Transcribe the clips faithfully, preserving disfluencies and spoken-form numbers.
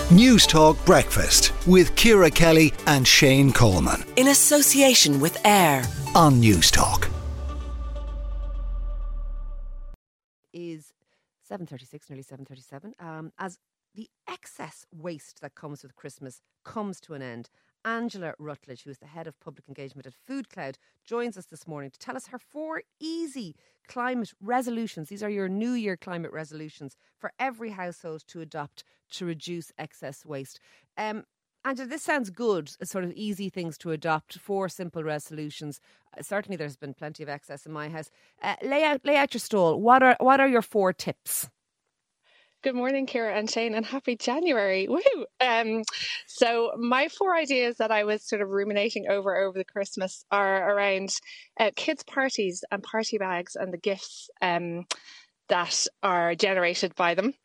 News Talk Breakfast with Ciara Kelly and Shane Coleman. In association with AIR on News Talk. Is seven thirty-six, nearly seven thirty-seven. Um, as the excess waste that comes with Christmas comes to an end, Angela Rutledge, who is the head of public engagement at Food Cloud, joins us this morning to tell us her four easy climate resolutions. These are your New Year climate resolutions for every household to adopt to reduce excess waste. Um, Angela, this sounds good, as sort of easy things to adopt, four simple resolutions. Uh, certainly there's been plenty of excess in my house. Uh, lay out, lay out your stall. What are, what are your four tips? Good morning, Ciara and Shane, and happy January. Woo! Um, so my four ideas that I was sort of ruminating over over the Christmas are around uh, kids' parties and party bags and the gifts um, that are generated by them.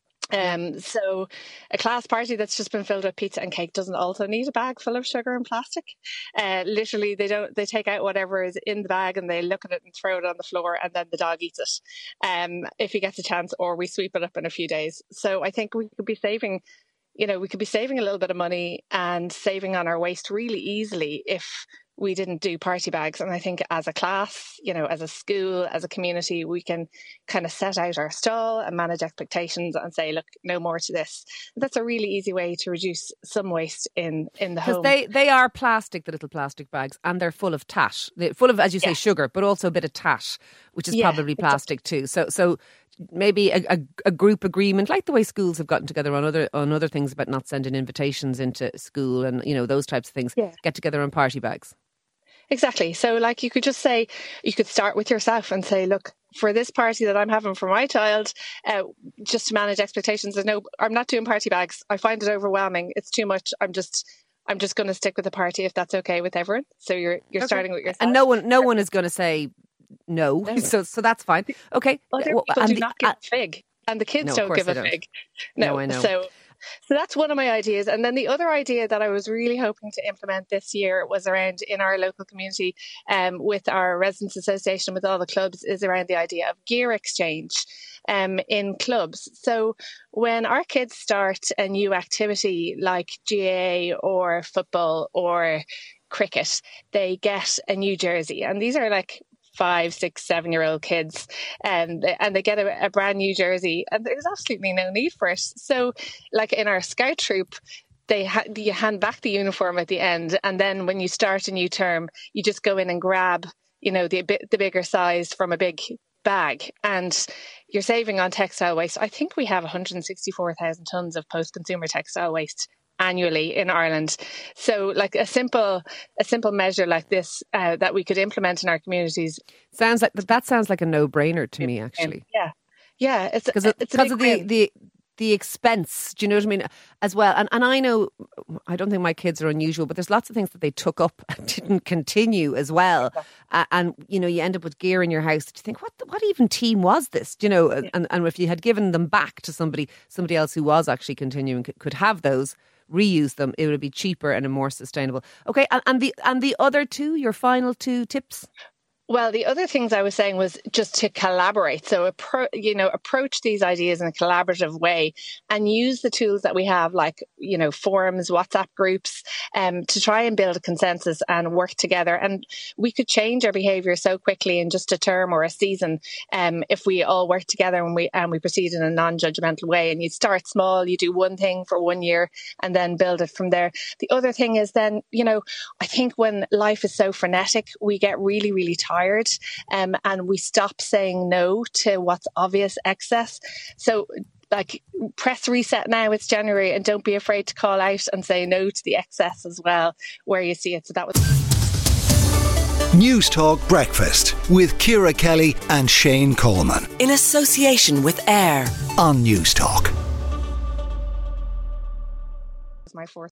Um, so a class party that's just been filled with pizza and cake doesn't also need a bag full of sugar and plastic. Uh, literally, they don't. They take out whatever is in the bag and they look at it and throw it on the floor, and then the dog eats it um, if he gets a chance, or we sweep it up in a few days. So I think we could be saving, you know, we could be saving a little bit of money and saving on our waste really easily if we didn't do party bags. And I think as a class, you know, as a school, as a community, we can kind of set out our stall and manage expectations and say, look, no more to this. That's a really easy way to reduce some waste in, in the home. Because they, they are plastic, the little plastic bags, and they're full of tash. They're full of, as you say, yeah. sugar, but also a bit of tash, which is yeah, probably plastic exactly. too. So so maybe a, a, a group agreement, like the way schools have gotten together on other on other things about not sending invitations into school and, you know, those types of things, yeah. get together on party bags. Exactly. So like you could just say, you could start with yourself and say, look, for this party that I'm having for my child, uh, just to manage expectations, I know I'm not doing party bags. I find it overwhelming. It's too much. I'm just I'm just going to stick with the party if that's okay with everyone. So you're you're okay. starting with yourself. And no one no one is going to say no. no. So so that's fine. Okay. Other well, people do the, not give uh, a fig. And the kids no, don't give a don't. fig. No, no I know. So So that's one of my ideas. And then the other idea that I was really hoping to implement this year was around in our local community um, with our residents association, with all the clubs, is around the idea of gear exchange um, in clubs. So when our kids start a new activity like G A A or football or cricket, they get a new jersey. And these are like five, six, seven-year-old kids, and and they get a, a brand new jersey, and there's absolutely no need for it. So, like in our scout troop, they ha- you hand back the uniform at the end, and then when you start a new term, you just go in and grab, you know, the the bigger size from a big bag, and you're saving on textile waste. I think we have one hundred sixty-four thousand tons of post-consumer textile waste annually in Ireland. So like a simple a simple measure like this uh, that we could implement in our communities sounds like that sounds like a no-brainer to me, actually. Yeah, yeah, it's because it's because of the, the the expense. Do you know what I mean? As well, and and I know I don't think my kids are unusual, but there's lots of things that they took up and didn't continue as well. Uh, and you know, you end up with gear in your house that you think, what the, what even team was this? Do you know? Yeah. And and if you had given them back to somebody somebody else who was actually continuing could, could have those. Reuse them, it would be cheaper and more sustainable. Okay, and, and the and the other two, your final two tips? Well, the other things I was saying was just to collaborate. So, appro- you know, approach these ideas in a collaborative way and use the tools that we have, like, you know, forums, WhatsApp groups, um, to try and build a consensus and work together. And we could change our behaviour so quickly in just a term or a season, um, if we all work together and we and we proceed in a non-judgmental way. And you start small, you do one thing for one year and then build it from there. The other thing is then, you know, I think when life is so frenetic, we get really, really tired. Tired, um, and we stop saying no to what's obvious excess. So, like, press reset now. It's January, and don't be afraid to call out and say no to the excess as well, where you see it. So that was News Talk Breakfast with Ciara Kelly and Shane Coleman in association with AIR on News Talk. My fourth.